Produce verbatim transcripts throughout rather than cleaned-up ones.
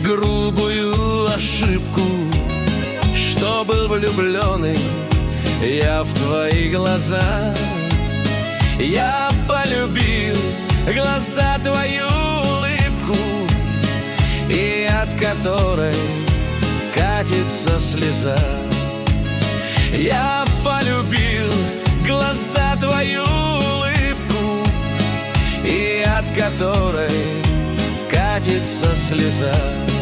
грубую ошибку, что был влюбленный я в твои глаза. Я полюбил глаза, твою улыбку, и от которой катится слеза. Я полюбил глаза, твою улыбку, и от которой катится слеза.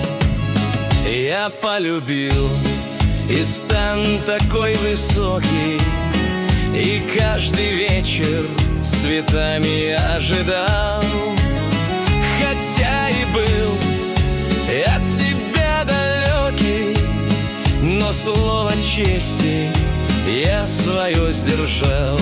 Я полюбил и стан такой высокий, и каждый вечер цветами ожидал. Хотя и был от тебя далекий, но слово чести я свое сдержал.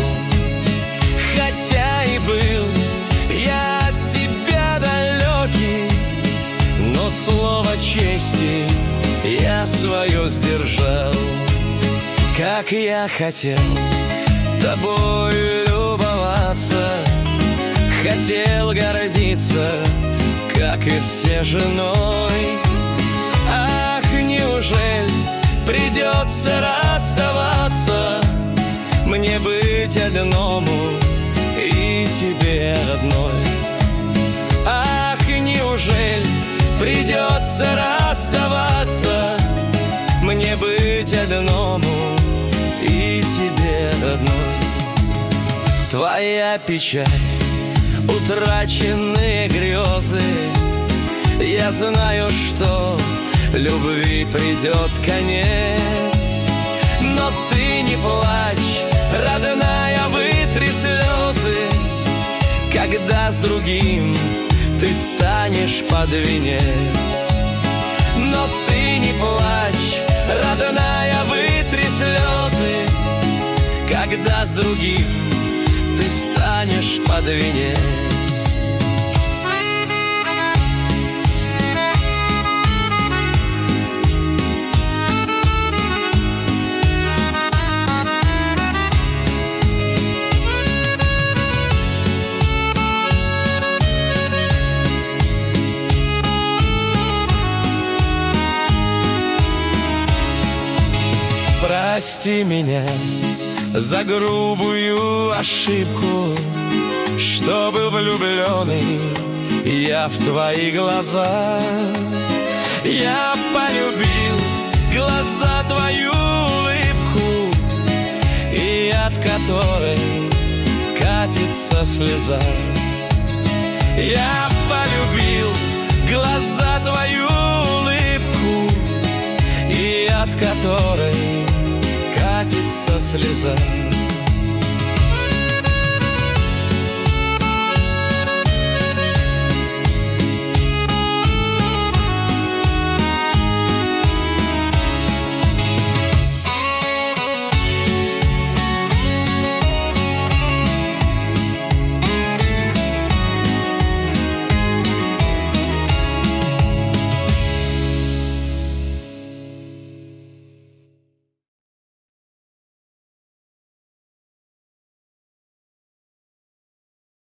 Хотя и был я от тебя далекий, но слово чести я свое сдержал. Как я хотел тобой любоваться, хотел гордиться, как и все, женой. Ах, неужели придется расставаться, мне быть одному и тебе одной? Ах, неужели придется расставаться, мне быть одному и тебе одной? Твоя печаль, утраченные грезы, я знаю, что любви придет конец. Но ты не плачь, родная, вытри слезы, когда с другим ты станешь под венец. Но ты не плачь, родная, вытри слезы, когда с другим ты станешь под венец. Прости меня за грубую ошибку, что был влюбленный я в твои глаза. Я полюбил глаза, твою улыбку, и от которой катится слеза. Я полюбил глаза, твою улыбку, и от которой катится слеза.